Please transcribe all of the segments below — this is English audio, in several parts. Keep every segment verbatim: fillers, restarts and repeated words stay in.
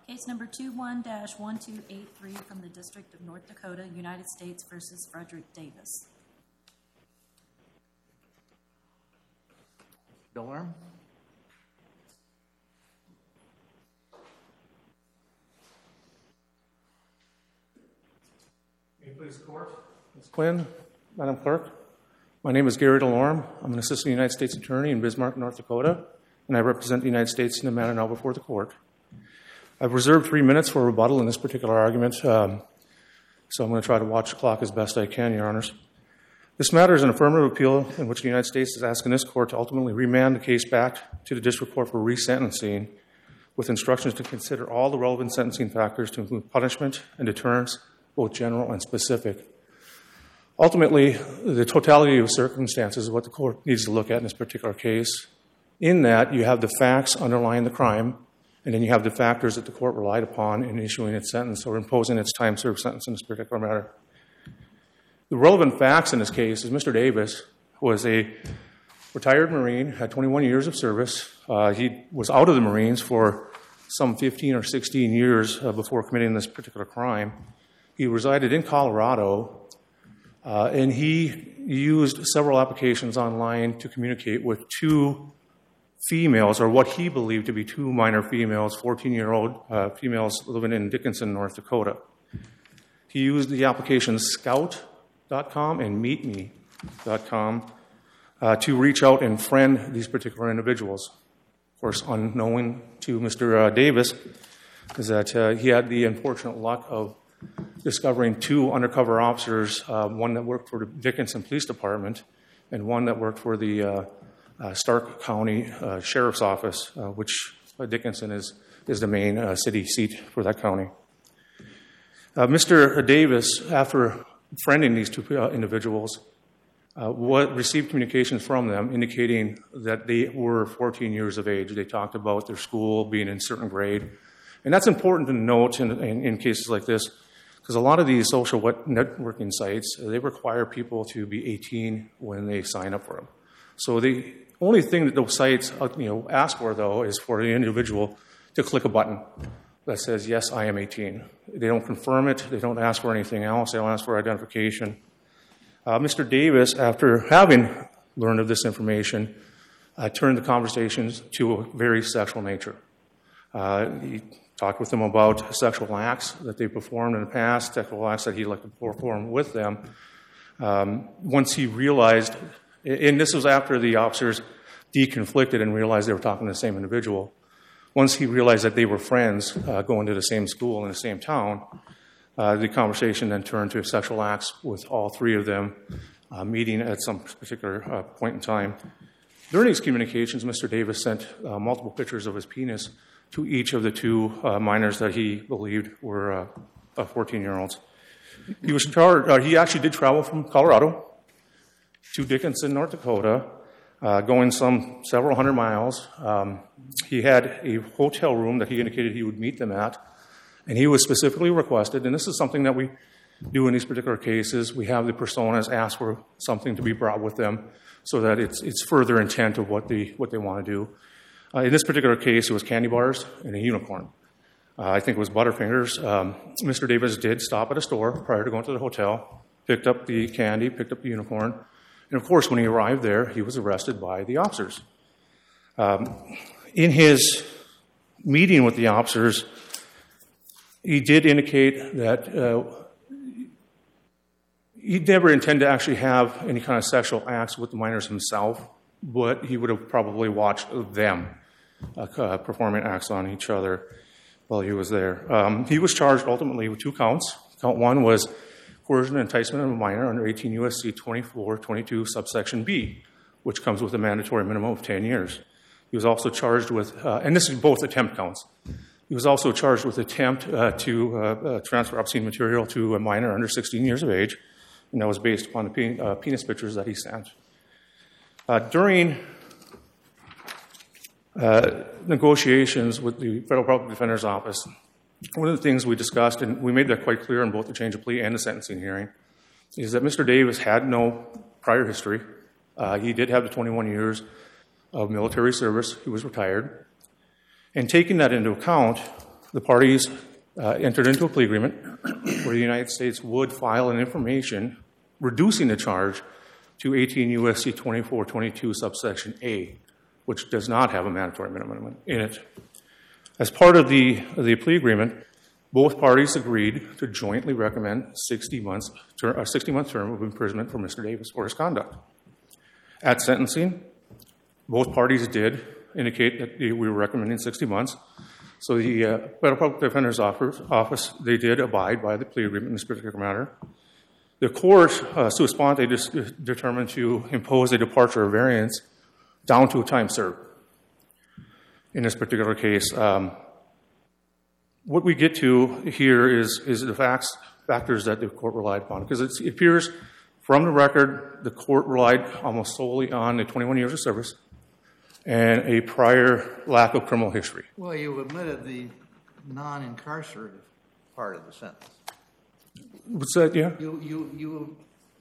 Case number two one dash one two eight three from the District of North Dakota, United States versus Frederick Davis. Delorme? May it please the court. Miz Quinn, Madam Clerk. My name is Gary Delorme. I'm an Assistant United States Attorney in Bismarck, North Dakota, and I represent the United States in the matter now before the court. I've reserved three minutes for rebuttal in this particular argument, um, so I'm going to try to watch the clock as best I can, Your Honors. This matter is an affirmative appeal in which the United States is asking this court to ultimately remand the case back to the district court for resentencing with instructions to consider all the relevant sentencing factors to include punishment and deterrence, both general and specific. Ultimately, the totality of circumstances is what the court needs to look at in this particular case. In that, you have the facts underlying the crime, and then you have the factors that the court relied upon in issuing its sentence or imposing its time-served sentence in this particular matter. The relevant facts in this case is Mister Davis was a retired Marine, had twenty-one years of service. Uh, he was out of the Marines for some fifteen or sixteen years uh, before committing this particular crime. He resided in Colorado, uh, and he used several applications online to communicate with two females, or what he believed to be two minor females, fourteen-year-old uh, females living in Dickinson, North Dakota. He used the applications scout dot com and meet me dot com uh, to reach out and friend these particular individuals. Of course, unknowing to Mister Uh, Davis is that uh, he had the unfortunate luck of discovering two undercover officers, uh, one that worked for the Dickinson Police Department and one that worked for the uh, Uh, Stark County uh, Sheriff's Office, uh, which uh, Dickinson is, is the main uh, city seat for that county. Uh, Mister Davis, after friending these two uh, individuals, uh, what, received communications from them indicating that they were fourteen years of age. They talked about their school being in a certain grade. And that's important to note in, in, in cases like this, because a lot of these social networking sites, they require people to be eighteen when they sign up for them. So the only thing that those sites you know, ask for, though, is for the individual to click a button that says, yes, I am eighteen. They don't confirm it. They don't ask for anything else. They don't ask for identification. Uh, Mister Davis, after having learned of this information, uh, turned the conversations to a very sexual nature. Uh, he talked with them about sexual acts that they performed in the past, sexual acts that he'd like to perform with them. Um, once he realized... And this was after the officers deconflicted and realized they were talking to the same individual. Once he realized that they were friends uh, going to the same school in the same town, uh, the conversation then turned to sexual acts with all three of them uh, meeting at some particular uh, point in time. During these communications, Mister Davis sent uh, multiple pictures of his penis to each of the two uh, minors that he believed were uh, fourteen-year-olds. He was charged. Uh, he actually did travel from Colorado to Dickinson, North Dakota, uh, going some several hundred miles. Um, he had a hotel room that he indicated he would meet them at, and he was specifically requested, and this is something that we do in these particular cases, we have the personas ask for something to be brought with them so that it's it's further intent of what they, what they want to do. Uh, in this particular case, it was candy bars and a unicorn. Uh, I think it was Butterfingers. Um, Mister Davis did stop at a store prior to going to the hotel, picked up the candy, picked up the unicorn. And, of course, when he arrived there, he was arrested by the officers. Um, in his meeting with the officers, he did indicate that uh, he never intended to actually have any kind of sexual acts with the minors himself, but he would have probably watched them uh, performing acts on each other while he was there. Um, he was charged ultimately with two counts. Count one was coercion and enticement of a minor under eighteen U S C twenty-four twenty-two subsection B, which comes with a mandatory minimum of ten years. He was also charged with, uh, and this is both attempt counts, he was also charged with attempt uh, to uh, uh, transfer obscene material to a minor under sixteen years of age, and that was based upon the pen, uh, penis pictures that he sent. Uh, during uh, negotiations with the Federal Public Defender's Office, one of the things we discussed, and we made that quite clear in both the change of plea and the sentencing hearing, is that Mister Davis had no prior history. Uh, he did have the twenty-one years of military service. He was retired. And taking that into account, the parties uh, entered into a plea agreement where the United States would file an information reducing the charge to eighteen U S C twenty-four twenty-two subsection A, which does not have a mandatory minimum in it. As part of the, of the plea agreement, both parties agreed to jointly recommend sixty months ter- a sixty-month term of imprisonment for Mister Davis for his conduct. At sentencing, both parties did indicate that we were recommending sixty months. So the uh, Federal Public Defender's Office, office, they did abide by the plea agreement in this particular matter. The court, uh, sua sponte, dis- determined to impose a departure or variance down to a time served. In this particular case, um, what we get to here is, is the facts, factors that the court relied upon, because it appears from the record the court relied almost solely on the twenty-one years of service and a prior lack of criminal history. Well, you omitted the non-incarcerative part of the sentence. What's that, yeah? You, you, you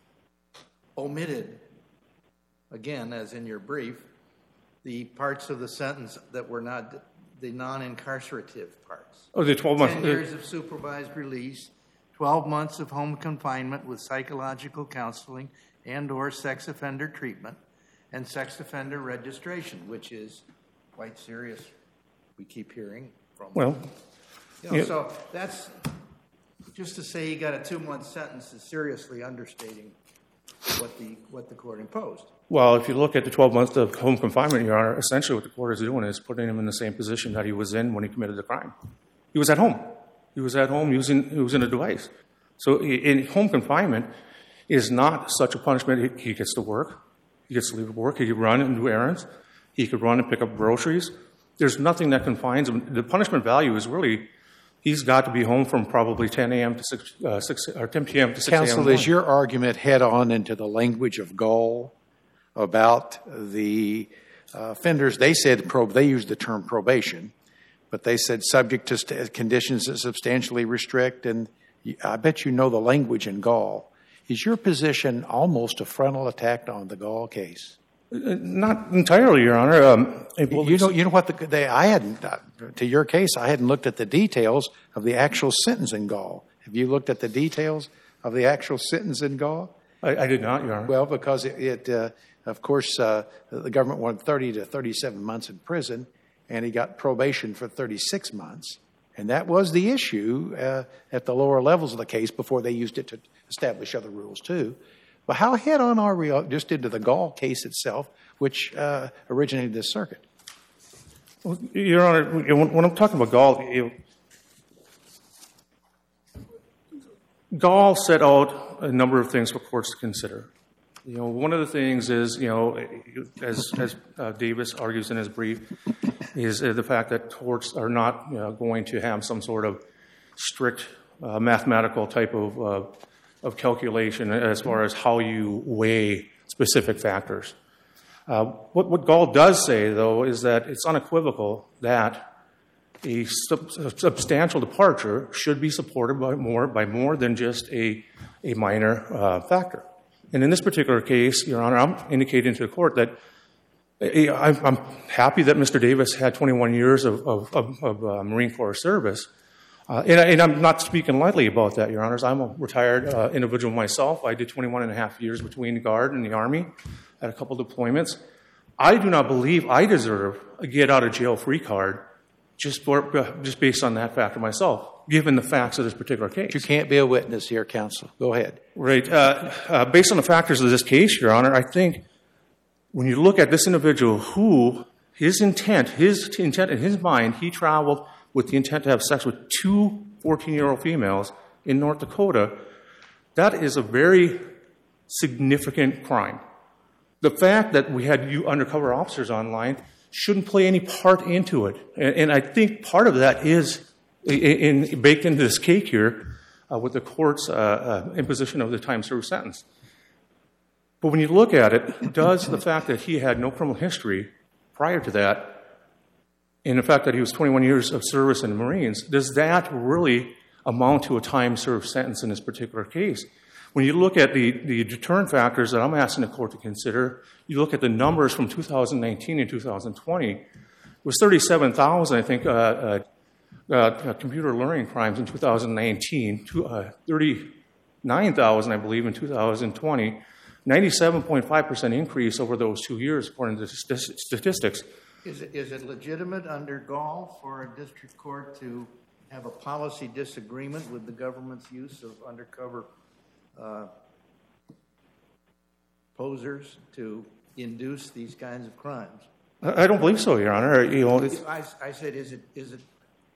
omitted, again, as in your brief, the parts of the sentence that were not the non-incarcerative parts. Oh, the twelve months. Ten years of supervised release, twelve months of home confinement with psychological counseling and or sex offender treatment, and sex offender registration, which is quite serious, we keep hearing from. Well, you know, yeah. So that's, just to say he got a two-month sentence is seriously understating what the what the court imposed. Well, if you look at the twelve months of home confinement, Your Honor, essentially what the court is doing is putting him in the same position that he was in when he committed the crime. He was at home. He was at home using, using a device. So in home confinement is not such a punishment. He gets to work. He gets to leave work. He could run and do errands. He could run and pick up groceries. There's nothing that confines him. The punishment value is really, he's got to be home from probably ten a.m. to six, uh, six or ten p.m. to six a.m. Counsel, is your argument head on into the language of Gall about the uh, offenders? They said prob- they used the term probation, but they said subject to st- conditions that substantially restrict. And you, I bet you know the language in Gall. Is your position almost a frontal attack on the Gall case? Uh, not entirely, Your Honor. Um, You know, you know what? The, they, I hadn't, uh, to your case, I hadn't looked at the details of the actual sentence in Gall. Have you looked at the details of the actual sentence in Gall? I, I did not, Your Honor. Well, because it, it uh, of course, uh, the government wanted thirty to thirty-seven months in prison, and he got probation for thirty-six months. And that was the issue uh, at the lower levels of the case before they used it to establish other rules, too. But how head on are we just into the Gall case itself, which uh, originated this circuit? Well, Your Honor, when, when I'm talking about Gall, you know, Gall set out a number of things for courts to consider. You know, one of the things is, you know, as, as uh, Davis argues in his brief, is uh, the fact that courts are not you know, going to have some sort of strict uh, mathematical type of uh, of calculation as far as how you weigh specific factors. Uh, what, what Gall does say, though, is that it's unequivocal that a, sub, a substantial departure should be supported by more by more than just a, a minor uh, factor. And in this particular case, Your Honor, I'm indicating to the court that I'm, I'm happy that Mister Davis had twenty-one years of, of, of, of uh, Marine Corps service. Uh, and, and I'm not speaking lightly about that, Your Honors. I'm a retired uh, individual myself. I did twenty-one and a half years between the Guard and the Army at a couple deployments. I do not believe I deserve a get-out-of-jail-free card just for just based on that factor myself, given the facts of this particular case. You can't be a witness here, counsel. Go ahead. Right. Uh, uh, based on the factors of this case, Your Honor, I think when you look at this individual who, his intent, his intent in his mind, he traveled with the intent to have sex with two fourteen-year-old females in North Dakota, that is a very significant crime. The fact that we had you undercover officers online shouldn't play any part into it. And, and I think part of that is in, in, baked into this cake here uh, with the court's uh, uh, imposition of the time served sentence. But when you look at it, does the fact that he had no criminal history prior to that, and the fact that he was twenty-one years of service in the Marines, does that really amount to a time-served sentence in this particular case? When you look at the, the deterrent factors that I'm asking the court to consider, you look at the numbers from two thousand nineteen and two thousand twenty, it was thirty-seven thousand, I think, uh, uh, uh, computer learning crimes in two thousand nineteen, to, uh, thirty-nine thousand, I believe, in two thousand twenty, ninety-seven point five percent increase over those two years, according to st- statistics. Is it, is it legitimate under Gall for a district court to have a policy disagreement with the government's use of undercover uh, posers to induce these kinds of crimes? I don't believe so, Your Honor. You know, it's, I, I said, is it, is it,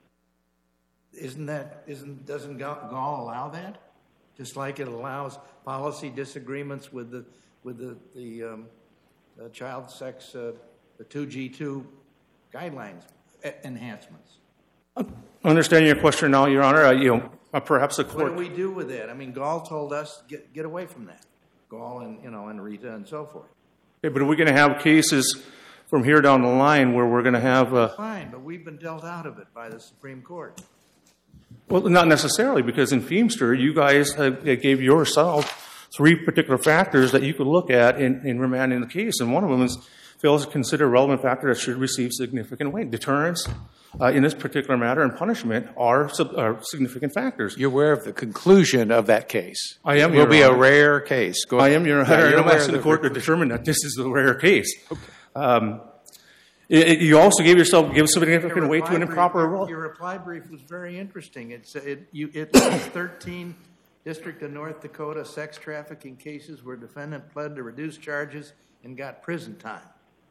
isn't that, isn't, doesn't Gall allow that? Just like it allows policy disagreements with the, with the, the um, uh, child sex, uh, the two G two guidelines uh, enhancements. understanding your question now, Your Honor, uh, you know, uh, perhaps the What court. do we do with that? I mean, Gall told us get get away from that. Gall and you know and Rita and so forth. Okay, but are we going to have cases from here down the line where we're going to have? Uh, Fine, but we've been dealt out of it by the Supreme Court. well, not necessarily, because in Feimster, you guys uh, gave yourself three particular factors that you could look at in, in remanding the case, and one of them is fails to consider a relevant factor that should receive significant weight. Deterrence, uh, in this particular matter, and punishment are, sub, are significant factors. You're aware of the conclusion of that case. I am, It will Your be a Honor. rare case. Go I ahead. am, Your Yeah, Honor, you're and I'm aware asking of the court to determine that this is the rare case. Um, it, it- you also gave yourself give significant Your weight to an reply improper brief- role. Your reply brief was very interesting. It's it you it lists thirteen District of North Dakota sex trafficking cases where defendant pled to reduce charges and got prison time.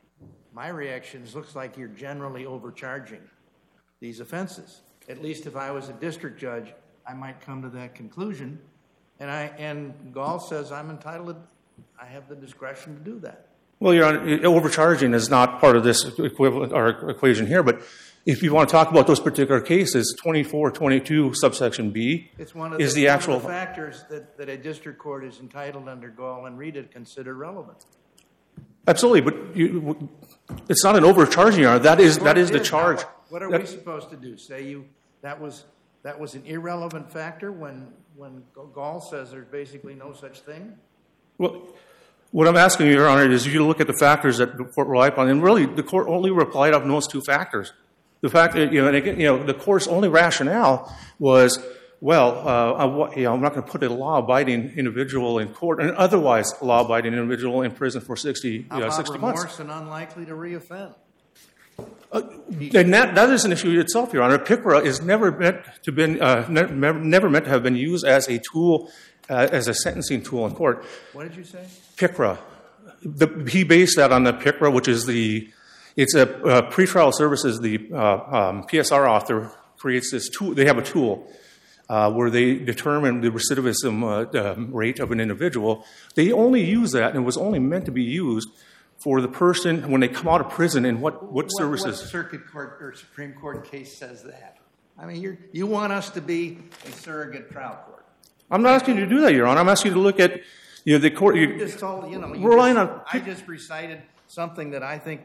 My reaction is looks like you're generally overcharging these offenses. At least if I was a district judge, I might come to that conclusion. And I and Gall says I'm entitled. I have the discretion to do that. Well, Your Honor, overcharging is not part of this equivalent or equation here, but if you want to talk about those particular cases, twenty-four twenty-two subsection B It's one of is the, the one actual. of the factors that, that a district court is entitled under Gall and Rita to consider relevant. Absolutely, but you, it's not an overcharging, Your Honor. That is that is the Now, charge. What are That- we supposed to do? Say you that was that was an irrelevant factor when when Gall says there's basically no such thing? Well, what I'm asking you, Your Honor, is you look at the factors that the court relied upon, and really the court only relied on those two factors. The fact that, you know, and again, you know, the court's only rationale was, well, uh, I, you know, I'm not going to put a law-abiding individual in court, an otherwise law-abiding individual in prison for sixty, How you know, about sixty remorse months. and unlikely to reoffend? And that, that is an issue itself, Your Honor. PICRA is never meant to been uh, never, never meant to have been used as a tool, uh, as a sentencing tool in court. What did you say? PICRA. The, he based that on the PICRA, which is the, it's a uh, pretrial services. The uh, um, P S R author creates this tool. They have a tool uh, where they determine the recidivism uh, um, rate of an individual. They only use that, and it was only meant to be used for the person when they come out of prison and what, what services. What circuit court or Supreme Court case says that? I mean, you you want us to be a surrogate trial court. I'm not asking you to do that, Your Honor. I'm asking you to look at, you know, the court. You, Just told, you know, you We're relying just- on- I just recited something that I think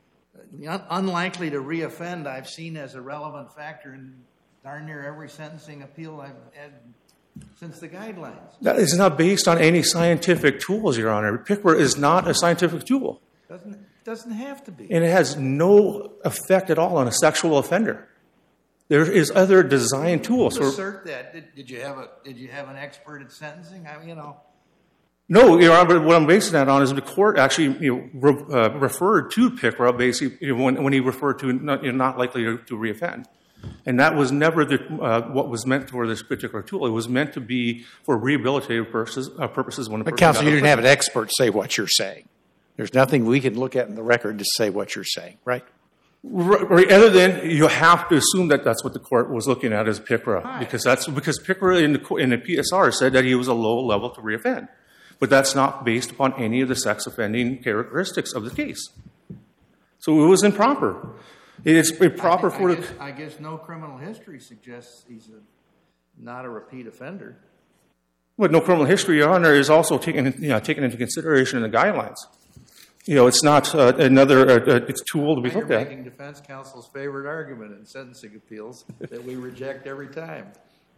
uh, unlikely to reoffend I've seen as a relevant factor in darn near every sentencing appeal I've had since the guidelines. that is not based on any scientific tools, Your Honor. PICRA is not a scientific tool. Doesn't doesn't have to be. And it has no effect at all on a sexual offender. There is other design tools. For, Assert that. Did, did you have a did you have an expert at sentencing? I mean, you know. no, Your Honor, but what I'm basing that on is the court actually, you know, re, uh, referred to PICRA basically you know, when, when he referred to not, you know, not likely to, to reoffend. And that was never the, uh, what was meant for this particular tool. It was meant to be for rehabilitative purposes, uh, purposes when a But person counsel, got you out of didn't have prison. an expert say what you're saying. There's nothing we can look at in the record to say what you're saying, right? Right, right, other than you have to assume that that's what the court was looking at as PICRA, Right. because that's because PICRA in the co- in the P S R said that he was a low level to reoffend, but that's not based upon any of the sex offending characteristics of the case. So it was improper. It's improper I, for I the. guess, I guess no criminal history suggests he's a, not a repeat offender. But no criminal history, Your Honor, is also taken you know, taken into consideration in the guidelines. You know, it's not uh, another uh, uh, it's tool to be You're looked at. making defense counsel's favorite argument in sentencing appeals that we reject every time.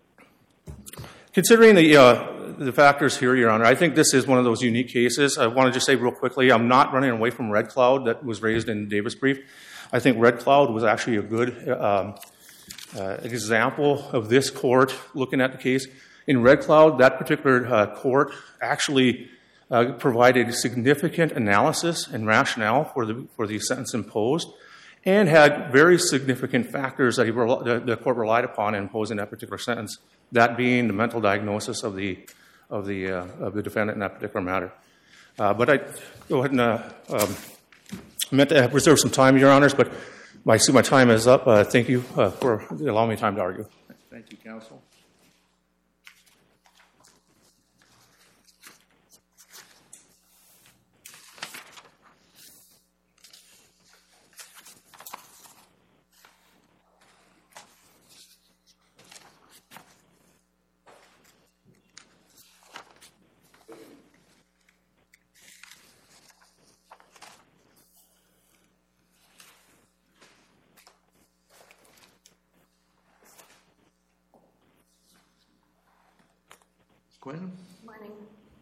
Considering the uh, the factors here, Your Honor, I think this is one of those unique cases. I want to just say real quickly, I'm not running away from Red Cloud that was raised in Davis' brief. I think Red Cloud was actually a good um, uh, example of this court looking at the case. In Red Cloud, that particular uh, court actually uh, provided significant analysis and rationale for the for the sentence imposed, and had very significant factors that he, the, the court relied upon in imposing that particular sentence. That being the mental diagnosis of the of the uh, of the defendant in that particular matter. Uh, but I go ahead and uh, um, meant to reserve some time, Your Honors, but I see my time is up. Uh, thank you uh, for allowing me time to argue. Thank you, counsel. Quinn? Morning.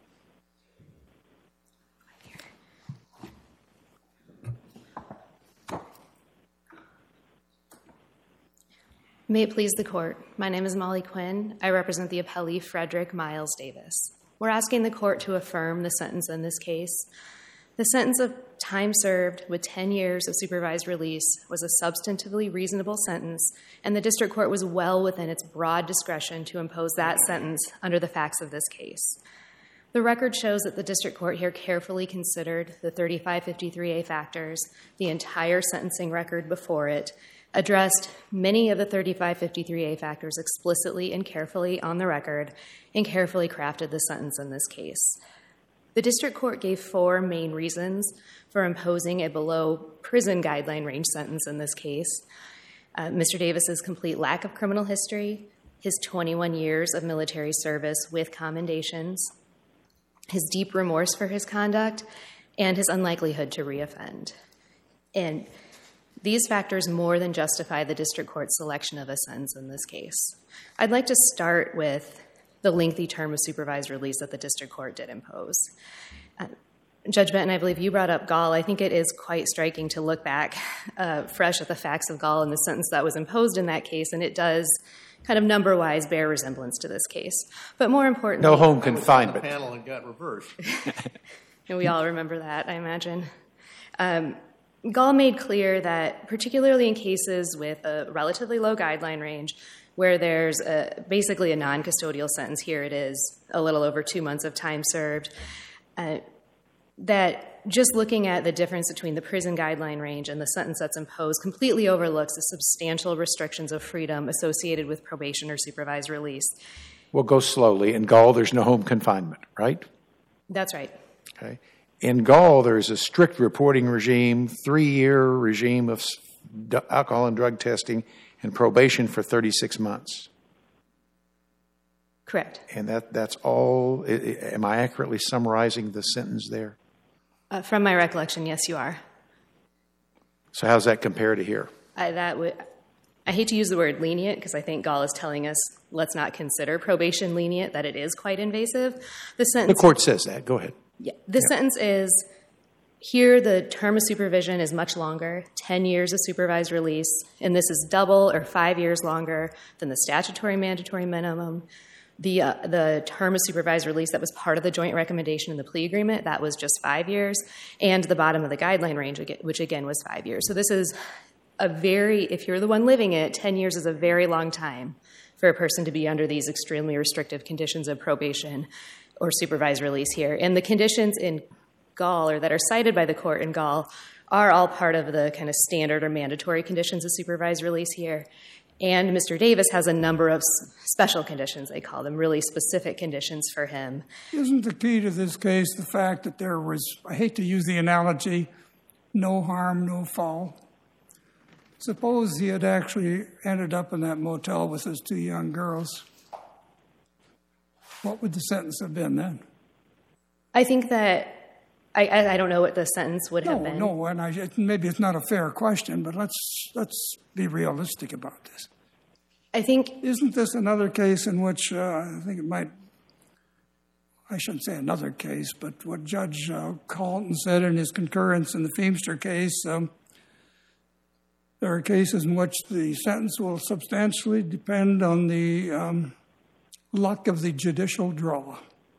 May it please the court. My name is Molly Quinn. I represent the appellee Frederick Miles Davis. We're asking the court to affirm the sentence in this case. The sentence of time served with ten years of supervised release was a substantively reasonable sentence, and the district court was well within its broad discretion to impose that sentence under the facts of this case. The record shows that the district court here carefully considered the thirty-five fifty-three A factors, the entire sentencing record before it, addressed many of the thirty-five fifty-three A factors explicitly and carefully on the record, and carefully crafted the sentence in this case. The district court gave four main reasons for imposing a below-prison guideline range sentence in this case. Uh, Mister Davis's complete lack of criminal history, his twenty-one years of military service with commendations, his deep remorse for his conduct, and his unlikelihood to reoffend. And these factors more than justify the district court's selection of a sentence in this case. I'd like to start with the lengthy term of supervised release that the district court did impose. Uh, Judge Benton, I believe you brought up Gall. I think it is quite striking to look back uh, fresh at the facts of Gall and the sentence that was imposed in that case, and it does kind of number-wise bear resemblance to this case. But more importantly— No home I was on the confinement. panel and got reversed. And we all remember that, I imagine. Um, Gall made clear that, particularly in cases with a relatively low guideline range, where there's a, basically a non-custodial sentence, here it is, a little over two months of time served, uh, that just looking at the difference between the prison guideline range and the sentence that's imposed completely overlooks the substantial restrictions of freedom associated with probation or supervised release. We'll go slowly. In Gall, there's no home confinement, right? That's right. Okay. In Gall, there's a strict reporting regime, three-year regime of alcohol and drug testing, and probation for thirty-six months. Correct. And that, that's all. I- I- am I accurately summarizing the sentence there? Uh, from my recollection, yes, you are. So how's that compare to here? I, that would, I hate to use the word lenient because I think Gall is telling us let's not consider probation lenient, that it is quite invasive. The The sentence, court says that. Go ahead. yeah, the sentence is, here the term of supervision is much longer, ten years of supervised release, and this is double or five years longer than the statutory mandatory minimum. The, uh, the term of supervised release that was part of the joint recommendation in the plea agreement, that was just five years, and the bottom of the guideline range, which again was five years. So this is a very, if you're the one living it, ten years is a very long time for a person to be under these extremely restrictive conditions of probation or supervised release here. And the conditions in Gall, or that are cited by the court in Gall, are all part of the kind of standard or mandatory conditions of supervised release here. And Mister Davis has a number of special conditions, they call them, really specific conditions for him. Isn't the key to this case the fact that there was, I hate to use the analogy, no harm, no foul? Suppose he had actually ended up in that motel with his two young girls. What would the sentence have been then? I think that, I, I, I don't know what the sentence would No, have been. no, and I, maybe it's not a fair question, but let's let's be realistic about this. I think, Isn't this another case in which uh, I think it might, I shouldn't say another case, but what Judge uh, Carlton said in his concurrence in the Feimster case, um, There are cases in which the sentence will substantially depend on the um, luck of the judicial draw.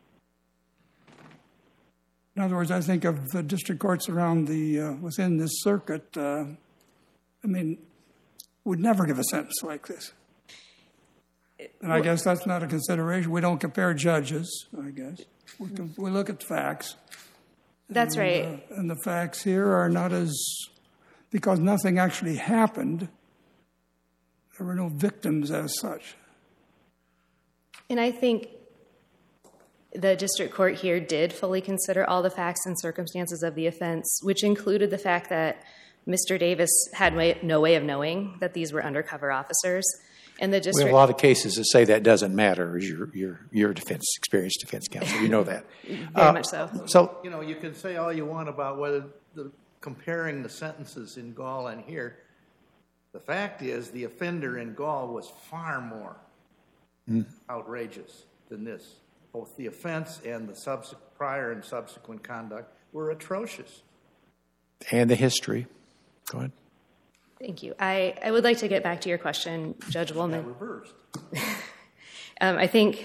In other words, I think of the district courts around the uh, within this circuit. Uh, I mean, would never give a sentence like this. And I guess that's not a consideration. We don't compare judges, I guess. We, can, we look at facts. That's and, right. Uh, and the facts here are not as, because nothing actually happened, there were no victims as such. And I think the district court here did fully consider all the facts and circumstances of the offense, which included the fact that Mister Davis had way, no way of knowing that these were undercover officers. And the We district... have a lot of cases that say that doesn't matter as your, your, your defense, experienced defense counsel. You know that. Very Uh, much so. So, You know, you can say all you want about whether the, comparing the sentences in Gall and here. The fact is, the offender in Gall was far more outrageous than this. Both the offense and the subse- prior and subsequent conduct were atrocious. and the history. Go ahead. Thank you. I, I would like to get back to your question, Judge Woolman. Reversed. Um, I think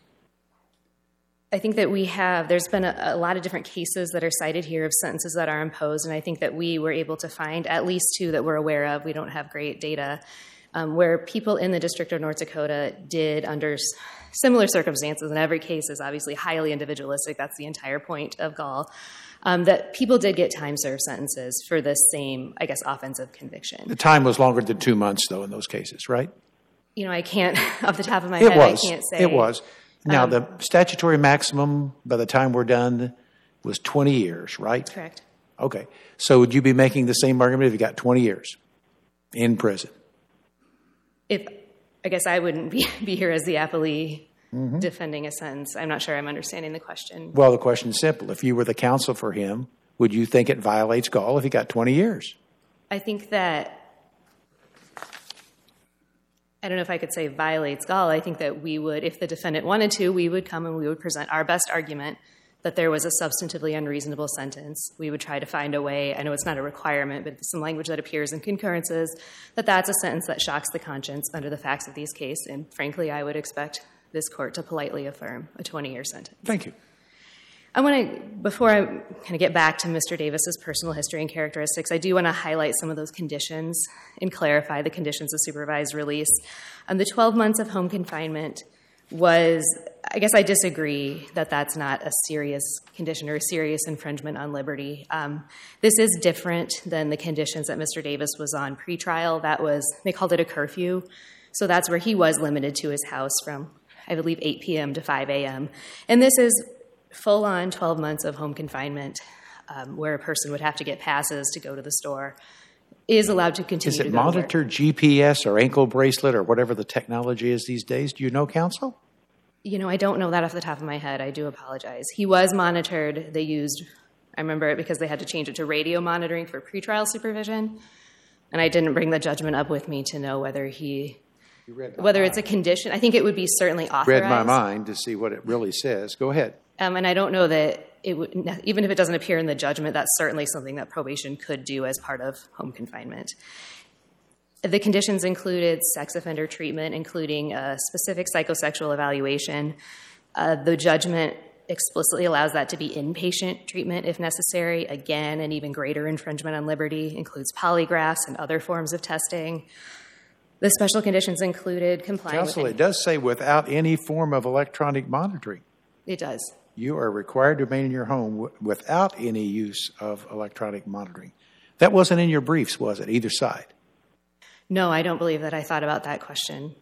I think that we have, there's been a, a lot of different cases that are cited here of sentences that are imposed, and I think that we were able to find at least two that we're aware of. We don't have great data, um, where people in the District of North Dakota did, under s- similar circumstances, and every case is obviously highly individualistic, that's the entire point of Gall, um, that people did get time-served sentences for this same, I guess, offensive conviction. The time was longer than two months, though, in those cases, right? You know, I can't, off the top of my It head, was. I can't say. It was. Now, Um, the statutory maximum by the time we're done was twenty years, right? Correct. Okay. So would you be making the same argument if you got twenty years in prison? If I guess I wouldn't be, be here as the appellee Mm-hmm. defending a sentence. I'm not sure I'm understanding the question. Well, the question's simple. If you were the counsel for him, would you think it violates Gall if he got twenty years? I think that, I don't know if I could say violates Gall. I think that we would, if the defendant wanted to, we would come and we would present our best argument that there was a substantively unreasonable sentence. We would try to find a way, I know it's not a requirement, but some language that appears in concurrences, that that's a sentence that shocks the conscience under the facts of these cases. And frankly, I would expect this court to politely affirm a twenty-year sentence. Thank you. I want to, before I kind of get back to Mister Davis's personal history and characteristics, I do want to highlight some of those conditions and clarify the conditions of supervised release. Um, the twelve months of home confinement was, I guess I disagree that that's not a serious condition or a serious infringement on liberty. Um, this is different than the conditions that Mister Davis was on pretrial. That was, they called it a curfew. So that's where he was limited to his house from, I believe, eight p.m. to five a.m. And this is full-on twelve months of home confinement, um, where a person would have to get passes to go to the store, is allowed to continue Is to it go to work. monitored G P S or ankle bracelet or whatever the technology is these days? Do you know, counsel? You know, I don't know that off the top of my head. I do apologize. He was monitored. They used, I remember it because they had to change it to radio monitoring for pretrial supervision, and I didn't bring the judgment up with me to know whether he, whether it's a condition. I think it would be certainly authorized. Read my mind to see what it really says. Go ahead. Um, and I don't know that it would, even if it doesn't appear in the judgment, that's certainly something that probation could do as part of home confinement. The conditions included sex offender treatment, including a specific psychosexual evaluation. Uh, the judgment explicitly allows that to be inpatient treatment if necessary. Again, an even greater infringement on liberty includes polygraphs and other forms of testing. The special conditions included complying Counsel, with... it does say without any form of electronic monitoring. It does. You are required to remain in your home w- without any use of electronic monitoring. That wasn't in your briefs, was it, either side? No, I don't believe that I thought about that question.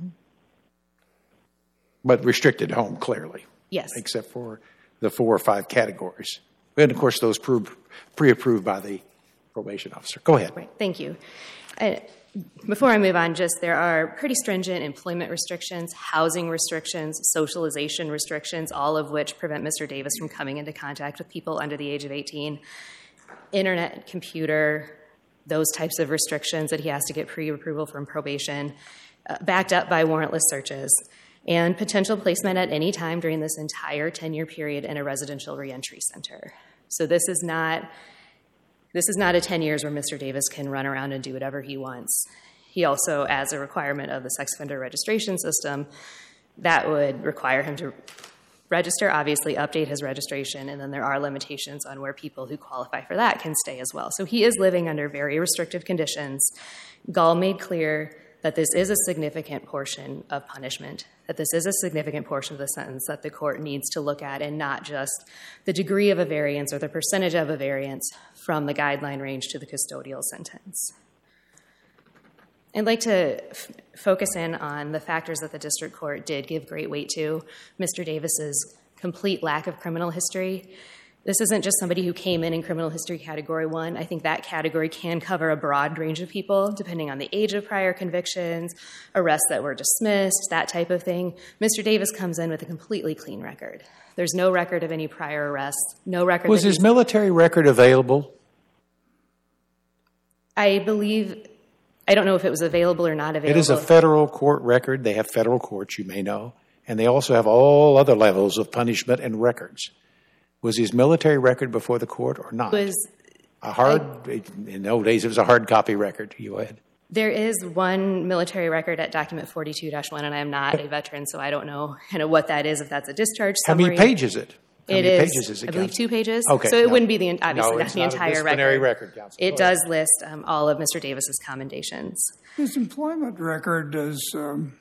But restricted home, clearly, Yes. except for the four or five categories. And, of course, those pre- pre-approved by the probation officer. Go ahead. Right. Thank you. Uh, before I move on, just there are pretty stringent employment restrictions, housing restrictions, socialization restrictions, all of which prevent Mister Davis from coming into contact with people under the age of eighteen. Internet, computer, those types of restrictions that he has to get pre-approval from probation, uh, backed up by warrantless searches, and potential placement at any time during this entire ten-year period in a residential reentry center. So this is not This is not a ten years where Mister Davis can run around and do whatever he wants. He also, as a requirement of the sex offender registration system, that would require him to register, obviously update his registration, and then there are limitations on where people who qualify for that can stay as well. So he is living under very restrictive conditions. Gall made clear that this is a significant portion of punishment, that this is a significant portion of the sentence that the court needs to look at, and not just the degree of a variance or the percentage of a variance from the guideline range to the custodial sentence. I'd like to f- focus in on the factors that the district court did give great weight to. Mister Davis's complete lack of criminal history. This isn't just somebody who came in in criminal history category one. I think that category can cover a broad range of people, depending on the age of prior convictions, arrests that were dismissed, that type of thing. Mister Davis comes in with a completely clean record. There's no record of any prior arrests, no record. Was that his he's- military record available? I believe, I don't know if it was available or not available. It is a federal court record. They have federal courts, you may know, and they also have all other levels of punishment and records. Was his military record before the court or not? Was a hard, I, in the old days, it was a hard copy record. You go ahead. There is one military record at document forty-two dash one, and I am not a veteran, so I don't know kind of what that is, if that's a discharge How summary. many pages is it? How It many is, pages is it, I believe, Counsel? two pages. Okay, So it no. wouldn't be the obviously No, not it's the not a entire disciplinary record. record, Counsel. It Go does list um, all of Mister Davis's commendations. His employment record is um,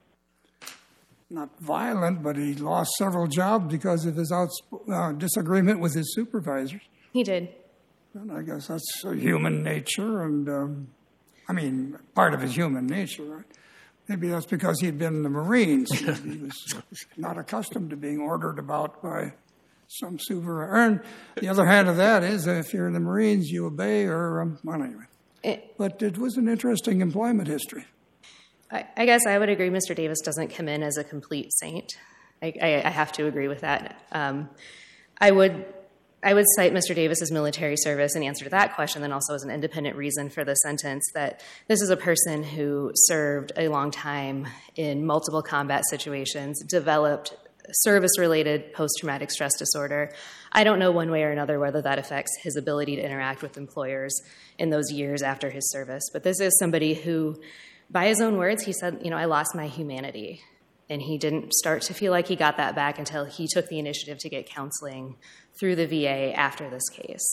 not violent, but he lost several jobs because of his outsp- uh, disagreement with his supervisors. He did. And I guess that's uh, human nature, and um, I mean, part of his human nature. Right? Maybe that's because he'd been in the Marines. He was not accustomed to being ordered about by some supervisor. And the other hand of that is, if you're in the Marines, you obey, or um, well, anyway. It, But it was an interesting employment history. I, I guess I would agree Mister Davis doesn't come in as a complete saint. I, I, I have to agree with that. Um, I would I would cite Mister Davis's military service in answer to that question, then also as an independent reason for the sentence, that this is a person who served a long time in multiple combat situations, developed service-related post-traumatic stress disorder. I don't know one way or another whether that affects his ability to interact with employers in those years after his service. But this is somebody who, by his own words, he said, you know, I lost my humanity. And he didn't start to feel like he got that back until he took the initiative to get counseling through the V A after this case.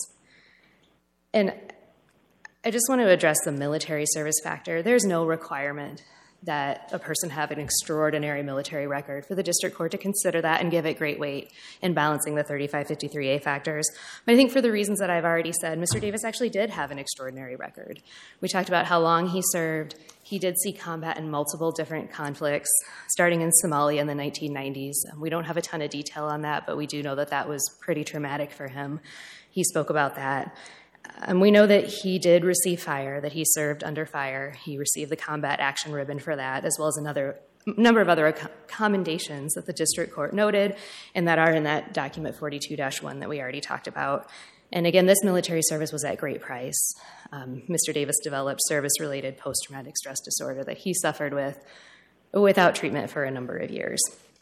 And I just want to address the military service factor. There's no requirement that a person have an extraordinary military record for the district court to consider that and give it great weight in balancing the thirty-five fifty-three A factors. But I think for the reasons that I've already said, Mister Davis actually did have an extraordinary record. We talked about how long he served. He did see combat in multiple different conflicts, starting in Somalia in the nineteen nineties. We don't have a ton of detail on that, but we do know that that was pretty traumatic for him. He spoke about that. And we know that he did receive fire, that he served under fire. He received the combat action ribbon for that, as well as another number of other commendations that the district court noted and that are in that document forty-two dash one that we already talked about. And again, this military service was at great price. Um, Mister Davis developed service-related post-traumatic stress disorder that he suffered with without treatment for a number of years.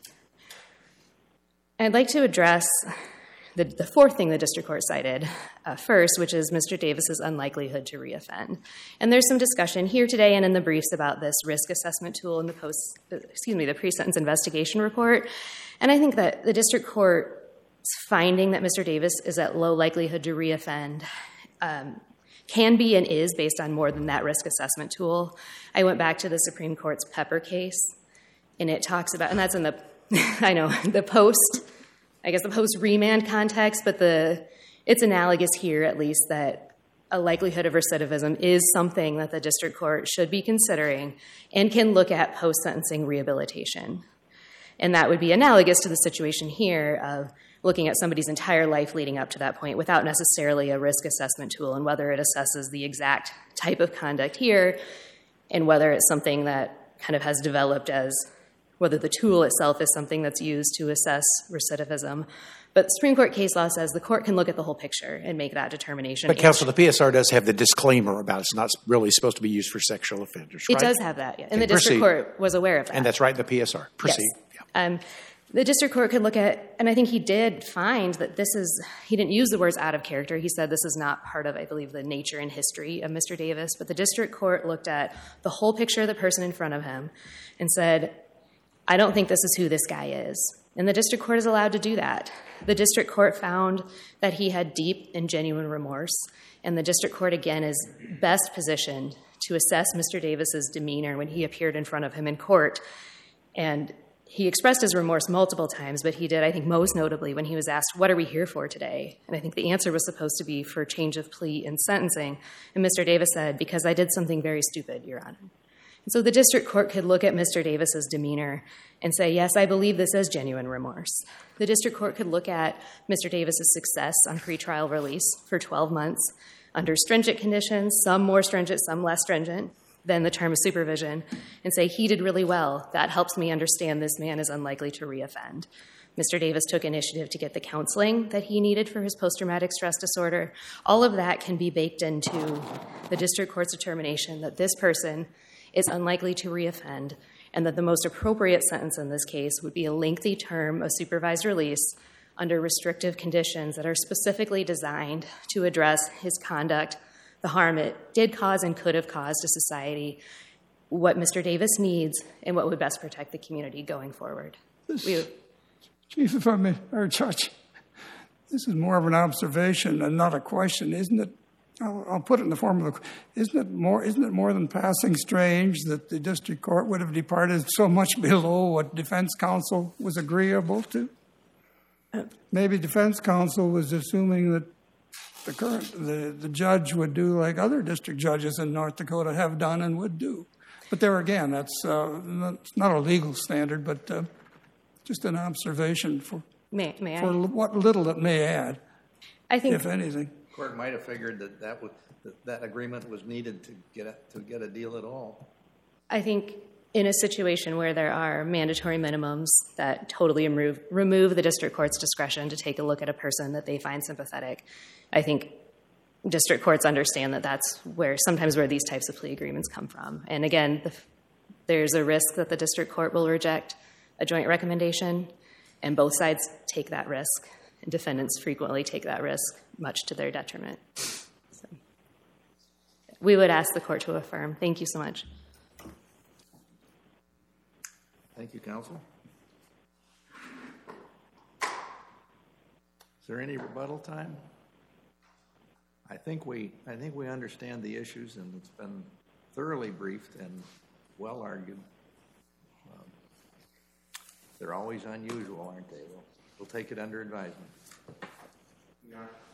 I'd like to address The, the fourth thing the district court cited uh, first, which is Mister Davis's unlikelihood to reoffend. And there's some discussion here today and in the briefs about this risk assessment tool in the post, uh, excuse me, the pre-sentence investigation report. And I think that the district court's finding that Mister Davis is at low likelihood to reoffend um, can be and is based on more than that risk assessment tool. I went back to the Supreme Court's Pepper case, and it talks about, and that's in the, I know, the post. I guess the post-remand context, but the it's analogous here, at least, that a likelihood of recidivism is something that the district court should be considering and can look at post-sentencing rehabilitation. And that would be analogous to the situation here of looking at somebody's entire life leading up to that point without necessarily a risk assessment tool, and whether it assesses the exact type of conduct here and whether it's something that kind of has developed as whether the tool itself is something that's used to assess recidivism. But Supreme Court case law says the court can look at the whole picture and make that determination. But, Counsel, the P S R does have the disclaimer about it's not really supposed to be used for sexual offenders, It right? does have that, yeah. And Okay, the district proceed. court was aware of that. And that's right in the P S R. Proceed. Yes. Um, The district court could look at, and I think he did find that this is, he didn't use the words out of character. He said this is not part of, I believe, the nature and history of Mister Davis. But the district court looked at the whole picture of the person in front of him and said, I don't think this is who this guy is. And the district court is allowed to do that. The district court found that he had deep and genuine remorse. And the district court, again, is best positioned to assess Mister Davis's demeanor when he appeared in front of him in court. And he expressed his remorse multiple times, but he did, I think, most notably when he was asked, what are we here for today? And I think the answer was supposed to be for change of plea and sentencing. And Mister Davis said, because I did something very stupid, Your Honor. And so the district court could look at Mister Davis's demeanor and say, yes, I believe this is genuine remorse. The district court could look at Mister Davis's success on pretrial release for twelve months under stringent conditions, some more stringent, some less stringent than the term of supervision, and say he did really well. That helps me understand this man is unlikely to reoffend. Mister Davis took initiative to get the counseling that he needed for his post-traumatic stress disorder. All of that can be baked into the district court's determination that this person is unlikely to reoffend and that the most appropriate sentence in this case would be a lengthy term of supervised release under restrictive conditions that are specifically designed to address his conduct, the harm it did cause and could have caused to society, what Mister Davis needs, and what would best protect the community going forward. We, Chief, if I may, or Judge, this is more of an observation and not a question, isn't it? I'll, I'll put it in the form of a, isn't it more, isn't it more than passing strange that the district court would have departed so much below what defense counsel was agreeable to? Maybe defense counsel was assuming that the current, the, the judge would do like other district judges in North Dakota have done and would do. But there again, that's uh, not, not a legal standard, but uh, just an observation for, may, may for I? what little it may add, I think if anything. The court might have figured that that, would, that that agreement was needed to get a, to get a deal at all. I think in a situation where there are mandatory minimums that totally remove, remove the district court's discretion to take a look at a person that they find sympathetic, I think district courts understand that that's where sometimes where these types of plea agreements come from. And again, the, there's a risk that the district court will reject a joint recommendation, and both sides take that risk, and defendants frequently take that risk, much to their detriment. So, we would ask the court to affirm. Thank you so much. Thank you, counsel. Is there any rebuttal time? I think we, I think we understand the issues, and it's been thoroughly briefed and well argued. Um, they're always unusual, aren't they? We'll, we'll take it under advisement. Yeah.